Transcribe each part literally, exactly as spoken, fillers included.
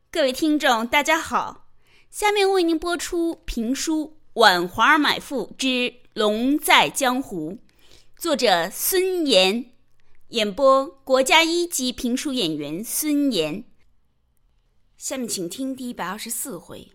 各位听众大家好，下面为您播出评书《婉华买妇之龙在江湖》，作者孙岩，演播国家一级评书演员孙岩。下面请听第一百二十四回。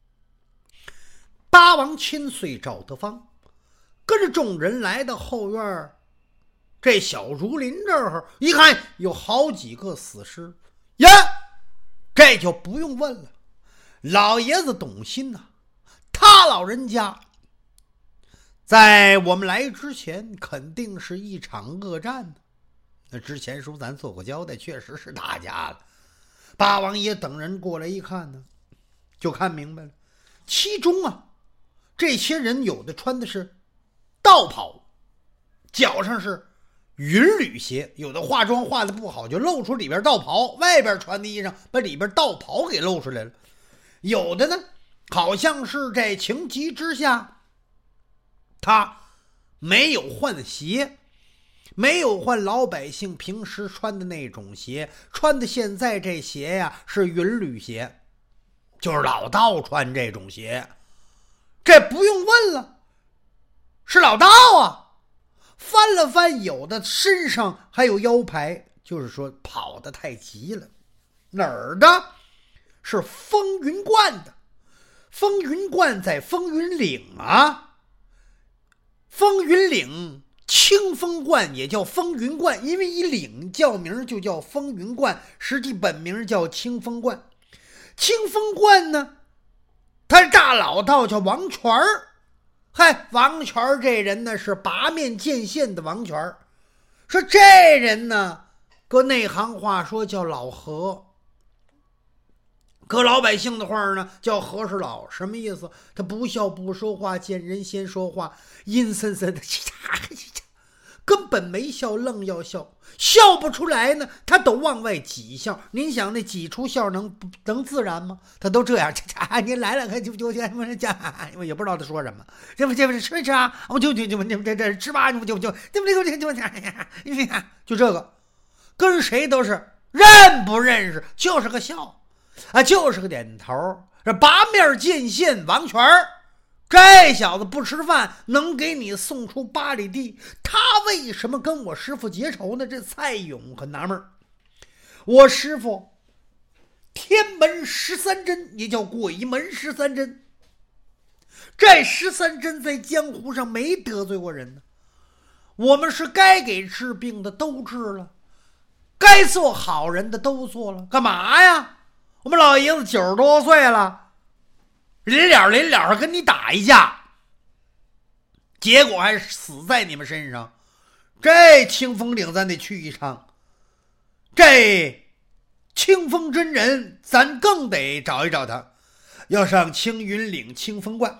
八王千岁赵德芳跟着众人来到后院，这小竹林这儿一看有好几个死尸呀，这就不用问了，老爷子懂心呐、啊，他老人家在我们来之前肯定是一场恶战的。那之前书咱做过交代，确实是打架了。八王爷等人过来一看呢，就看明白了，其中啊这些人有的穿的是道袍，脚上是云履鞋，有的化妆化的不好就露出里边道袍，外边穿的衣裳把里边道袍给露出来了。有的呢好像是在情急之下他没有换鞋，没有换老百姓平时穿的那种鞋，穿的现在这鞋呀是云履鞋，就是老道穿这种鞋。这不用问了，是老道啊。翻了翻，有的身上还有腰牌，就是说跑得太急了。哪儿的？是风云观的。风云观在风云岭啊，风云岭清风观也叫风云观，因为以岭叫名就叫风云观，实际本名叫清风观。清风观呢，他大老道叫王全儿。嗨，王全这人呢是八面剑线的王全，说这人呢搁内行话说叫老和，搁老百姓的话呢叫和事佬。什么意思？他不笑不说话，见人先说话，阴森森的，根本没笑，愣要笑，笑不出来呢他都往外挤笑。您想那挤出笑能能自然吗？他都这样，您来了就就就我也不知道他说什么，这不这不吃没吃啊？我就就就这这这吃吧，就就就对不对？就就就就这个，跟谁都是认不认识，就是个笑啊，就是个点头。这八面剑线王全儿，这小子不吃饭能给你送出八里地，他为什么跟我师父结仇呢？这蔡勇很纳闷。我师父天门十三针，也叫鬼门十三针，这十三针在江湖上没得罪过人呢。我们是该给治病的都治了，该做好人的都做了，干嘛呀？我们老爷子九十多岁了，临了临了跟你打一架，结果还死在你们身上。这清风岭咱得去一趟，这清风真人咱更得找一找他，要上青云岭清风观。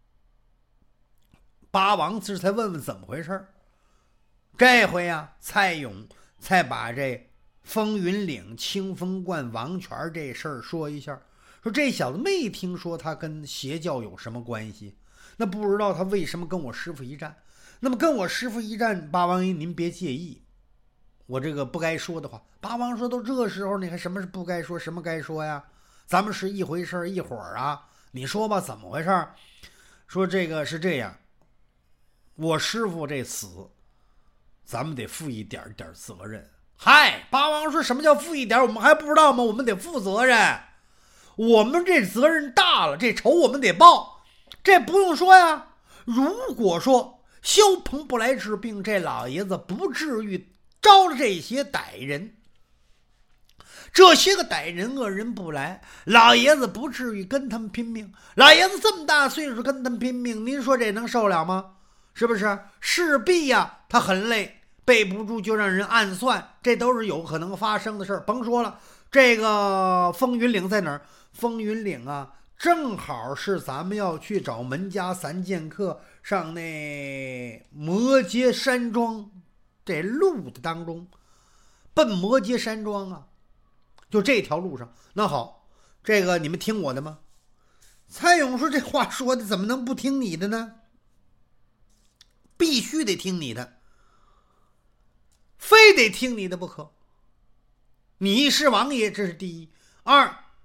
八王子才问问怎么回事。这回啊蔡勇才把这风云岭清风观王权这事儿说一下，说这小子没听说他跟邪教有什么关系，那不知道他为什么跟我师父一战。那么跟我师父一战，八王爷您别介意我这个不该说的话。八王说都这时候你看什么是不该说什么该说呀，咱们是一回事一会儿啊，你说吧怎么回事。说这个是这样，我师父这死咱们得负一点点责任。嗨，八王说什么叫负一点，我们还不知道吗？我们得负责任，我们这责任大了，这仇我们得报，这不用说呀。如果说萧鹏不来治病，这老爷子不至于招了这些歹人，这些个歹人恶人不来，老爷子不至于跟他们拼命。老爷子这么大岁数跟他们拼命，您说这能受了吗？是不是？势必呀他很累，背不住就让人暗算，这都是有可能发生的事儿。甭说了，这个风云岭在哪儿？风云岭啊正好是咱们要去找门家三剑客上那摩羯山庄这路的当中，奔摩羯山庄啊，就这条路上。那好，这个你们听我的吗？蔡勇说这话说的怎么能不听你的呢？必须得听你的，非得听你的不可。你是王爷，这是第一。二，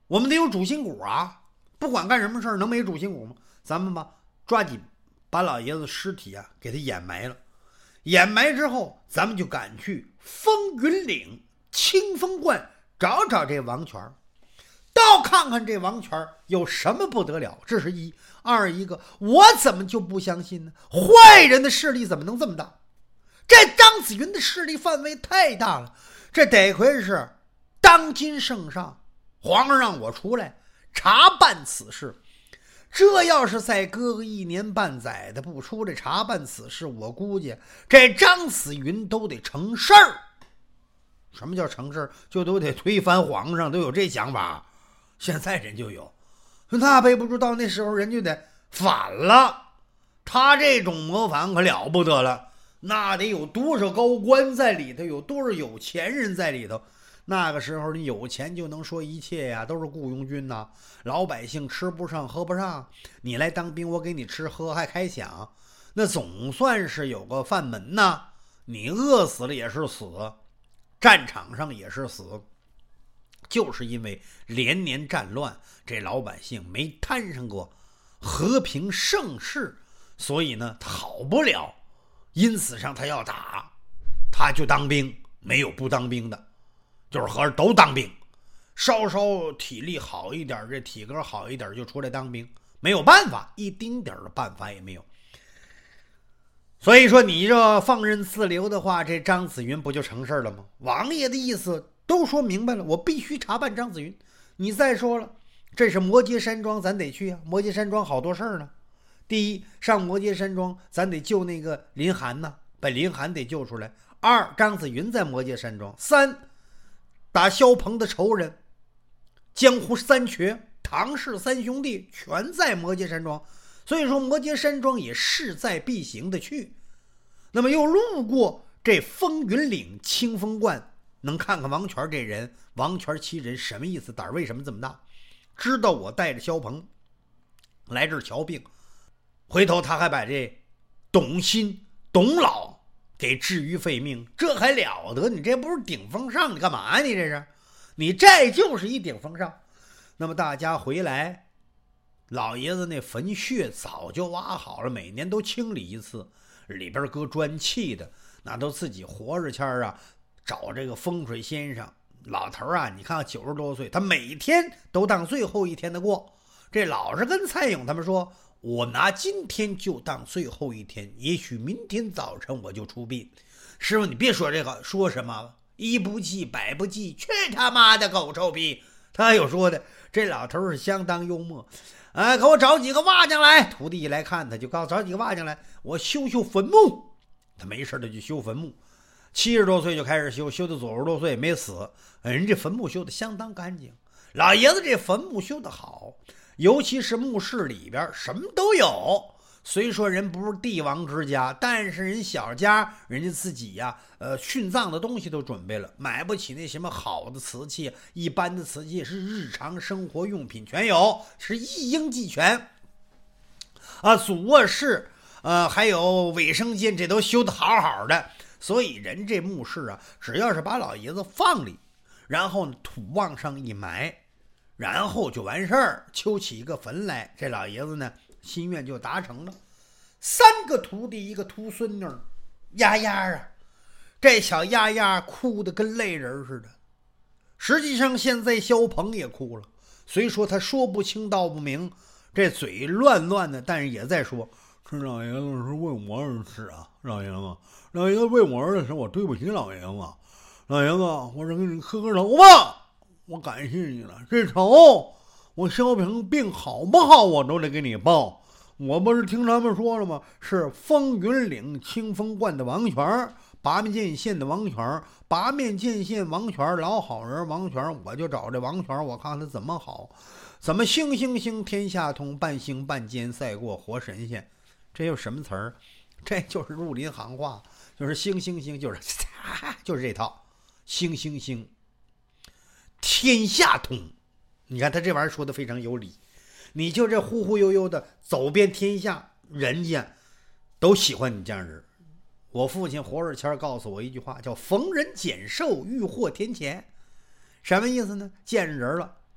我们得有主心骨啊！不管干什么事儿，能没主心骨吗？咱们吧，抓紧把老爷子尸体啊给他掩埋了。掩埋之后，咱们就赶去风云岭清风观找找这王权，倒看看这王权有什么不得了。这是一。二一个，我怎么就不相信呢？坏人的势力怎么能这么大？这张子云的势力范围太大了，这得亏是当今圣上，皇上让我出来查办此事。这要是再搁个一年半载的不出来查办此事，我估计这张子云都得成事儿。什么叫成事儿？就都得推翻皇上，都有这想法。现在人就有，那背不住到那时候人就得反了。他这种谋反可了不得了，那得有多少高官在里头，有多少有钱人在里头。那个时候你有钱就能说一切呀，都是雇佣军呐，老百姓吃不上喝不上，你来当兵我给你吃喝还开饷，那总算是有个饭门呐。你饿死了也是死，战场上也是死，就是因为连年战乱，这老百姓没摊上过和平盛世，所以呢他好不了，因此上他要打他就当兵，没有不当兵的，就是合着都当兵，稍稍体力好一点，这体格好一点就出来当兵，没有办法，一丁点的办法也没有。所以说你这放任自流的话，这张子云不就成事了吗？王爷的意思都说明白了，我必须查办张子云。你再说了，这是摩羯山庄，咱得去啊。摩羯山庄好多事儿呢。第一，上摩羯山庄咱得救那个林寒呢，把林寒得救出来。二，张子云在摩羯山庄。三，打萧鹏的仇人江湖三绝唐氏三兄弟全在摩羯山庄，所以说摩羯山庄也势在必行的去。那么又路过这风云岭清风观，能看看王权这人，王权其人什么意思，胆为什么这么大，知道我带着萧鹏来这儿瞧病，回头他还把这董新董老给治于废命，这还了得？你这不是顶风上，你干嘛呀？你这是，你这就是一顶风上。那么大家回来，老爷子那坟穴早就挖好了，每年都清理一次，里边搁砖砌的，那都自己活着前啊找这个风水先生。老头啊，你看九十多岁，他每天都当最后一天的过。这老是跟蔡勇他们说，我拿今天就当最后一天，也许明天早晨我就出殡。师傅你别说这个，说什么一不记百不记，去他妈的狗臭屁。他有说的，这老头是相当幽默。哎，给我找几个瓦匠来。徒弟一来看他，就告诉找几个瓦匠来，我修修坟墓。他没事的就修坟墓，七十多岁就开始修，修到九十多岁没死。人这坟墓修的相当干净，老爷子这坟墓修的好，尤其是墓室里边什么都有。虽说人不是帝王之家，但是人小家，人家自己呀、啊，呃，殉葬的东西都准备了，买不起那什么好的瓷器，一般的瓷器是日常生活用品全有，是一应俱全。啊，主卧室，呃，还有卫生间，这都修得好好的。所以人这墓室啊，只要是把老爷子放里，然后呢土往上一埋，然后就完事儿，修起一个坟来，这老爷子呢心愿就达成了。三个徒弟一个徒孙女，丫丫啊，这小丫丫哭得跟泪人似的。实际上现在萧鹏也哭了，虽说他说不清道不明，这嘴乱乱的，但是也在说，是老爷子是为我而死啊，老爷子老爷子为我而死，我对不起老爷子，老爷子我是给你磕个头吧，我感谢你了，这仇我萧平病好不好我都得给你报。我不是听他们说了吗？是风云岭清风观的王权，八面县的王权，八面县王权老好人王权，我就找这王权，我看他怎么好，怎么星星星天下通，半星半尖赛过活神仙。这有什么词儿？这就是入林行话，就是星星星，就是就是这套星星星天下通。你看他这玩意儿说的非常有理，你就这忽忽悠悠的走遍天下，人家都喜欢你这样人。我父亲活着前告诉我一句话，叫逢人减寿，遇祸天前。什么意思呢？见人了，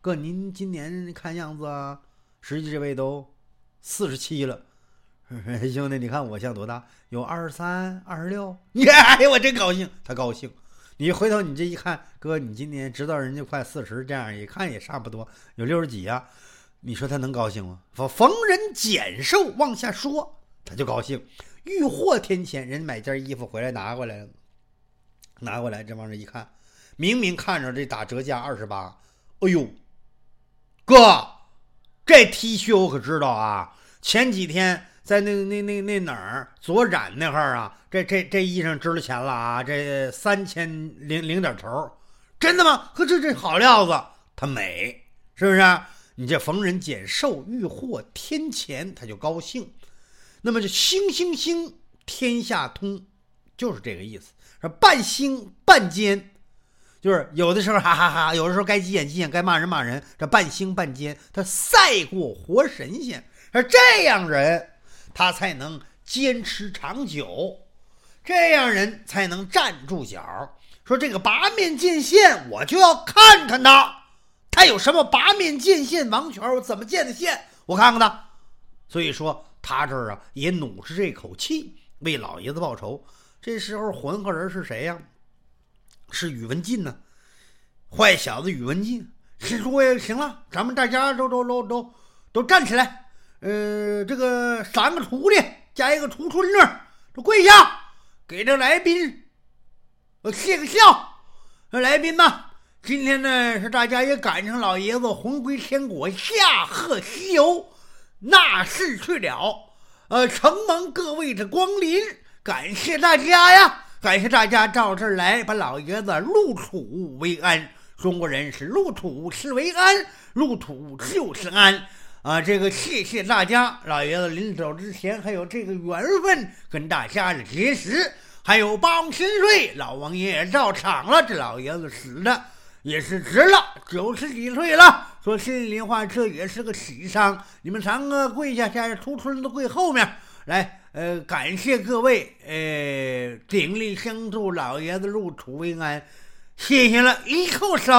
哥，您今年看样子啊，实际这位都四十七了。兄弟，你看我像多大？有二十三、二十六。哎呀，我真高兴，他高兴。你回头你这一看，哥，你今年知道人家快四十，这样一看也差不多有六十几呀、啊。你说他能高兴吗？逢人减寿往下说，他就高兴。遇货天前，人买件衣服回来拿过来了，拿过来这往这一看，明明看着这打折价二十八，哎呦，哥，这 T 恤我可知道啊，前几天在那那那那哪儿左染那块儿啊，这这这衣裳值了钱了啊，这三千零零点头，真的吗？呵，这这好料子，它美，是不是、啊？你这逢人减寿，遇货天前，他就高兴。那么这星星星，天下通，就是这个意思。说半星半奸，就是有的时候哈哈哈，有的时候该急眼急眼，该骂人骂人。这半星半奸，他赛过活神仙。而这样人，他才能坚持长久，这样人才能站住脚。说这个拔面剑线，我就要看看他。他有什么拔面剑线王权，我怎么见的线？我看看他。所以说他这儿啊也努着这口气为老爷子报仇。这时候混合人是谁呀、啊？是宇文进呢。坏小子宇文进，是说行了，咱们大家都都都都都站起来。呃，这个三个徒弟加一个屠春儿，都跪下，给这来宾我谢个笑。这来宾呢？今天呢，是大家也赶上老爷子魂归天国，下贺西游，纳事去了。呃，承蒙各位的光临，感谢大家呀，感谢大家到这儿来，把老爷子入土为安。中国人是入土是为安，入土就是安啊！这个谢谢大家，老爷子临走之前还有这个缘分跟大家的结识，还有八王千岁，老王爷也到场了，这老爷子死的。也是值了，九十几岁了。说心里话，这也是个喜丧。你们三个跪下，下屠春都跪后面来。呃，感谢各位，呃，鼎力相助，老爷子入土为安，谢谢了。一叩首，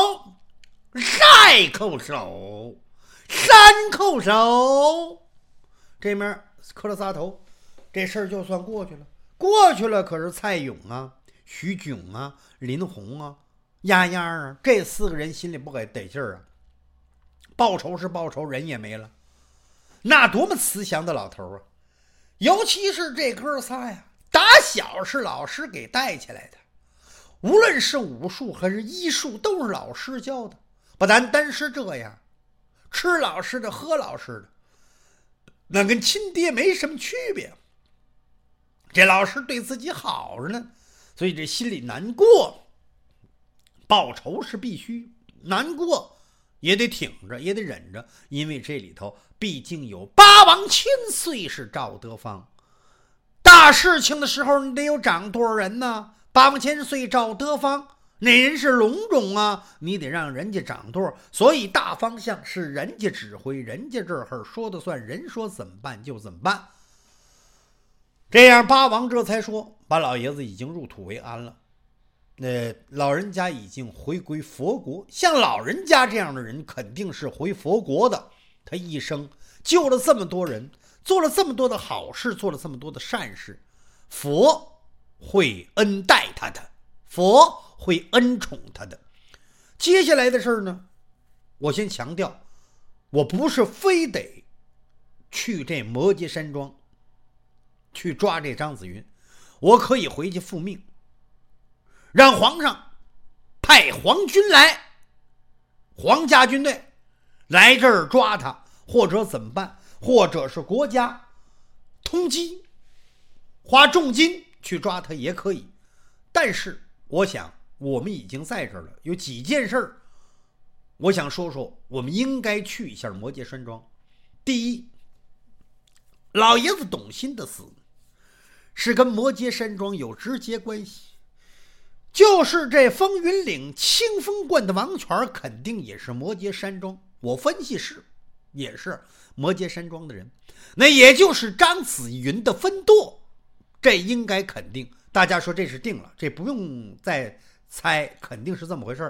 再叩首，三叩首，这面磕了仨头，这事儿就算过去了。过去了，可是蔡勇啊、徐炯啊、林洪啊。丫丫啊，这四个人心里不给得劲儿啊！报仇是报仇，人也没了，那多么慈祥的老头啊！尤其是这哥仨呀，打小是老师给带起来的，无论是武术还是医术，都是老师教的。不单单是这样，吃老师的，喝老师的，那跟亲爹没什么区别。这老师对自己好着呢，所以这心里难过。报仇是必须，难过也得挺着，也得忍着，因为这里头毕竟有八王千岁是赵德芳。大事情的时候，你得有掌舵人呢。八王千岁赵德芳，那人是龙种啊，你得让人家掌舵，所以大方向是人家指挥，人家这儿说的算，人说怎么办就怎么办。这样八王这才说，把老爷子已经入土为安了。那老人家已经回归佛国，像老人家这样的人肯定是回佛国的。他一生救了这么多人，做了这么多的好事，做了这么多的善事，佛会恩待他的，佛会恩宠他的。接下来的事呢，我先强调，我不是非得去这摩羯山庄去抓这张子云，我可以回去复命，让皇上派皇军来，皇家军队来这儿抓他，或者怎么办，或者是国家通缉，花重金去抓他也可以。但是我想我们已经在这儿了，有几件事儿我想说说，我们应该去一下摩羯山庄。第一，老爷子董欣的死是跟摩羯山庄有直接关系，就是这风云岭清风观的王权肯定也是摩羯山庄，我分析是也是摩羯山庄的人，那也就是张子云的分舵，这应该肯定。大家说这是定了，这不用再猜，肯定是这么回事。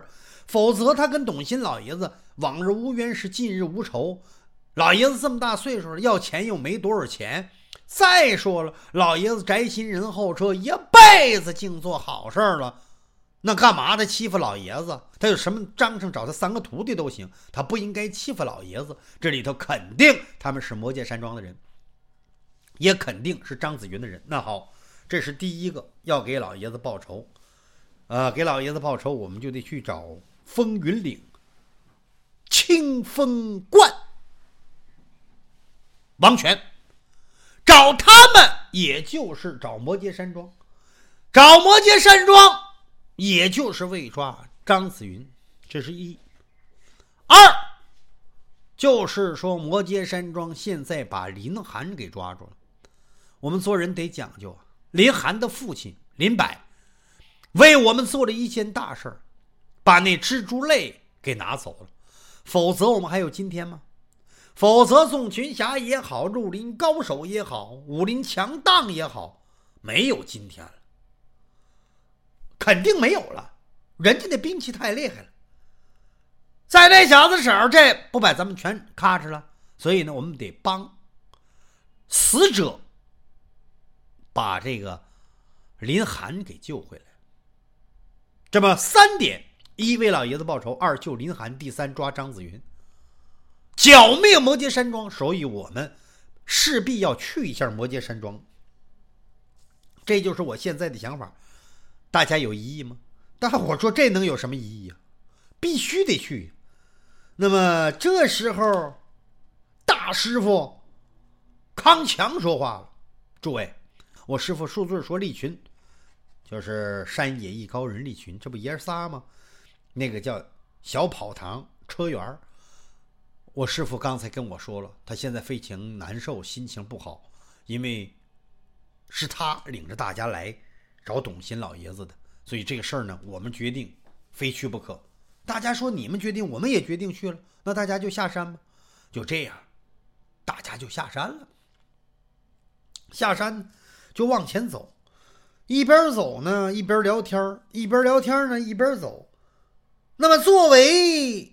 否则他跟董新老爷子往日无冤是近日无仇。老爷子这么大岁数了，要钱又没多少钱。再说了，老爷子宅心仁厚，这一辈子净做好事了，那干嘛他欺负老爷子？他有什么章程找他三个徒弟都行，他不应该欺负老爷子。这里头肯定他们是魔界山庄的人，也肯定是张子云的人。那好，这是第一个要给老爷子报仇。呃，给老爷子报仇，我们就得去找风云岭清风观王权，找他们也就是找魔界山庄，找魔界山庄也就是为抓张子云，这是一。二就是说魔界山庄现在把林寒给抓住了。我们做人得讲究啊，林寒的父亲林柏为我们做了一件大事，把那蜘蛛泪给拿走了，否则我们还有今天吗？否则纵群侠也好，绿林高手也好，武林强荡也好，没有今天了，肯定没有了。人家的兵器太厉害了，在那小子手这不把咱们全咔哧了。所以呢，我们得帮死者把这个林寒给救回来。这么三点：一为老爷子报仇，二救林寒，第三抓张子云，剿灭魔界山庄。所以我们势必要去一下魔界山庄，这就是我现在的想法。大家有异议吗？大伙说这能有什么异议啊？必须得去。那么这时候大师傅康强说话了：诸位，我师傅数字说利群，就是山野一高人利群，这不爷仨吗？那个叫小跑堂车员，我师傅刚才跟我说了，他现在非常难受，心情不好，因为是他领着大家来找董新老爷子的，所以这个事儿呢，我们决定非去不可。大家说你们决定，我们也决定去了，那大家就下山吧。就这样，大家就下山了。下山就往前走，一边走呢一边聊天，一边聊天呢一边走。那么作为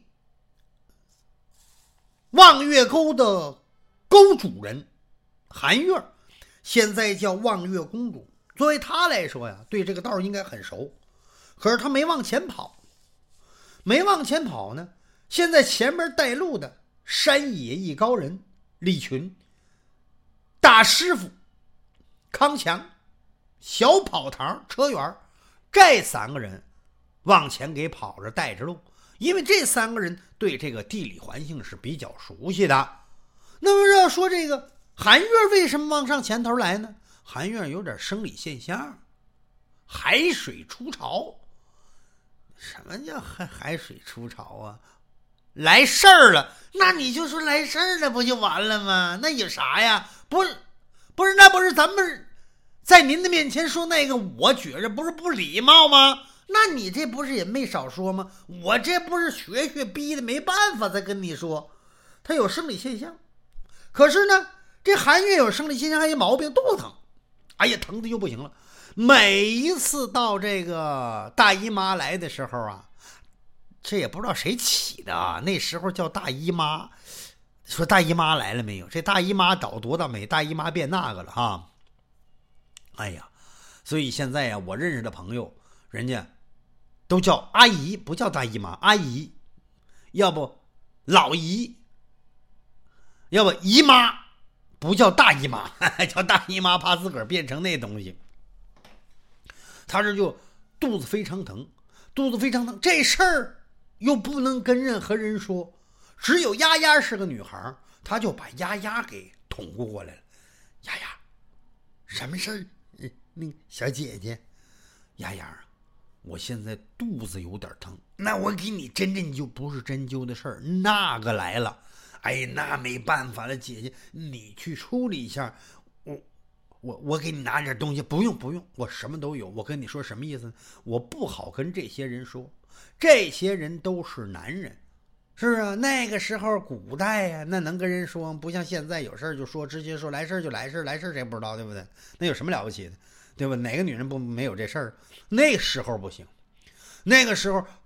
望月沟的沟主人韩月，现在叫望月公主，作为她来说呀，对这个道应该很熟，可是她没往前跑。没往前跑呢，现在前面带路的山野一高人李群、大师傅康强、小跑堂车员，这三个人往前给跑着带着路，因为这三个人对这个地理环境是比较熟悉的。那么要说这个韩月为什么往上前头来呢？韩月有点生理现象，海水出潮。什么叫海海水出潮啊？来事儿了，那你就说来事儿了不就完了吗？那有啥呀？不是不是，那不是咱们在您的面前说那个，我觉着不是不礼貌吗？那你这不是也没少说吗？我这不是学学逼的没办法再跟你说，他有生理现象。可是呢，这韩月有生理现象，还有毛病，肚子疼，哎呀，疼的就不行了。每一次到这个大姨妈来的时候啊，这也不知道谁起的啊，那时候叫大姨妈，说大姨妈来了没有？这大姨妈找多大美，大姨妈变那个了哈。哎呀，所以现在呀、啊，我认识的朋友，人家都叫阿姨，不叫大姨妈，阿姨，要不老姨，要不姨妈，不叫大姨妈，叫大姨妈，怕自个儿变成那东西。他这就肚子非常疼，肚子非常疼，这事儿又不能跟任何人说，只有丫丫是个女孩，他就把丫丫给捅咕过来了。丫丫，什么事儿？那小姐姐，丫丫，我现在肚子有点疼，那我给你针针灸，不是针灸的事儿，那个来了。哎，那没办法了，姐姐，你去处理一下。我我我给你拿点东西，不用不用，我什么都有。我跟你说什么意思呢？我不好跟这些人说，这些人都是男人，是啊，那个时候古代呀、啊，那能跟人说，不像现在有事就说，直接说来事就来事，来事谁不知道，对不对？那有什么了不起的，对吧？哪个女人不没有这事儿？那时候不行，那个时候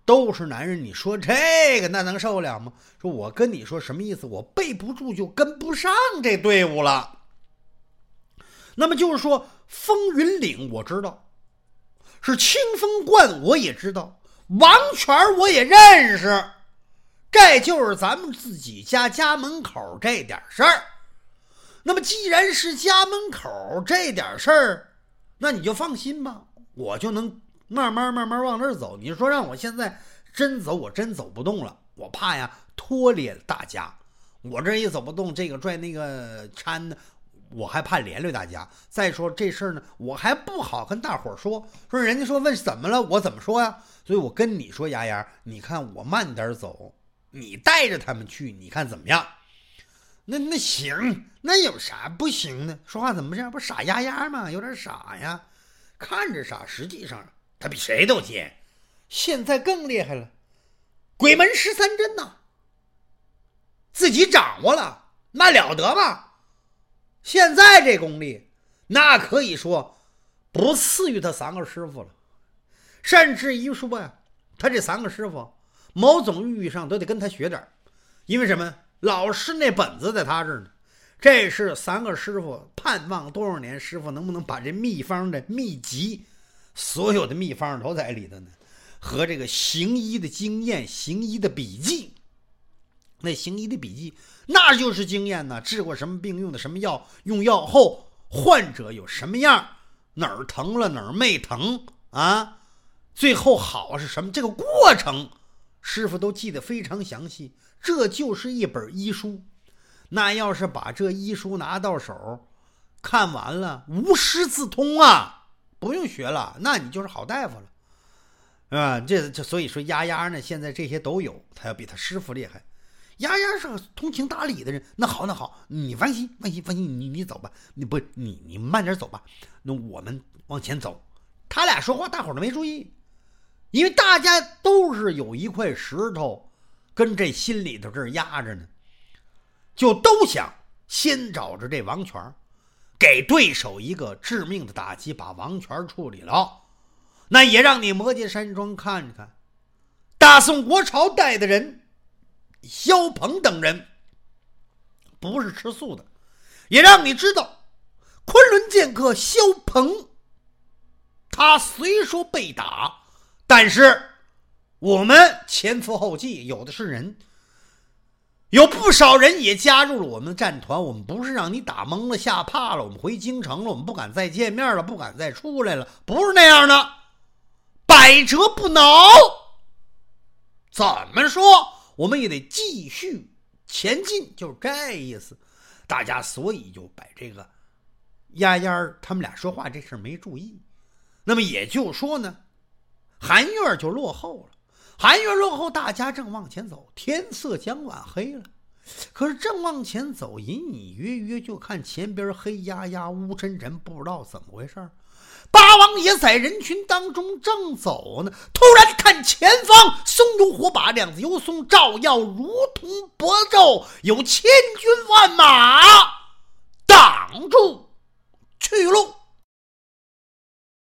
都是男人，你说这个那能受了吗？说我跟你说什么意思？我背不住就跟不上这队伍了。那么就是说，风云岭我知道，是清风观我也知道，王权我也认识，这就是咱们自己家家门口这点事儿。那么既然是家门口这点事儿，那你就放心吧，我就能慢慢慢慢往那儿走。你说让我现在真走，我真走不动了，我怕呀拖累大家。我这一走不动，这个拽那个搀的，我还怕连累大家。再说这事儿呢，我还不好跟大伙儿说，说人家说问怎么了，我怎么说呀？所以我跟你说，丫丫，你看我慢点走，你带着他们去，你看怎么样？那那行，那有啥不行呢？说话怎么这样？不傻丫丫吗？有点傻呀，看着傻，实际上他比谁都尖。现在更厉害了，鬼门十三针呐，自己掌握了，那了得吧？现在这功力，那可以说不次于他三个师傅了。甚至于说呀，他这三个师傅某种意义上都得跟他学点，因为什么？老师那本子在他这儿呢。这是三个师傅盼望多少年，师傅能不能把这秘方的秘籍，所有的秘方都在里头呢，和这个行医的经验、行医的笔记。那行医的笔记那就是经验呢，治过什么病，用的什么药，用药后患者有什么样，哪儿疼了哪儿没疼啊，最后好是什么，这个过程师傅都记得非常详细。这就是一本医书。那要是把这医书拿到手，看完了无师自通啊，不用学了，那你就是好大夫了啊。这这所以说丫丫呢，现在这些都有，他要比他师傅厉害。丫丫是个通情达理的人，那好那好，你放心放心放心，你你走吧，你不你你慢点走吧，那我们往前走。他俩说话大伙儿都没注意，因为大家都是有一块石头跟这心里头这儿压着呢，就都想先找着这王权，给对手一个致命的打击，把王权处理了。那也让你摩羯山庄看看，大宋国朝带的人萧鹏等人不是吃素的，也让你知道昆仑剑客萧鹏，他虽说被打，但是我们前赴后继，有的是人，有不少人也加入了我们的战团。我们不是让你打懵了吓怕了，我们回京城了，我们不敢再见面了，不敢再出来了，不是那样的，百折不挠。怎么说我们也得继续前进，就是这意思。大家所以就把这个丫丫他们俩说话这事没注意。那么也就说呢，韩月就落后了。韩月落后，大家正往前走，天色将晚黑了。可是正往前走，隐隐约约就看前边黑压压乌沉沉，不知道怎么回事。八王爷在人群当中正走呢，突然看前方松油火把，两子油松照耀，如同薄昼，有千军万马挡住去路。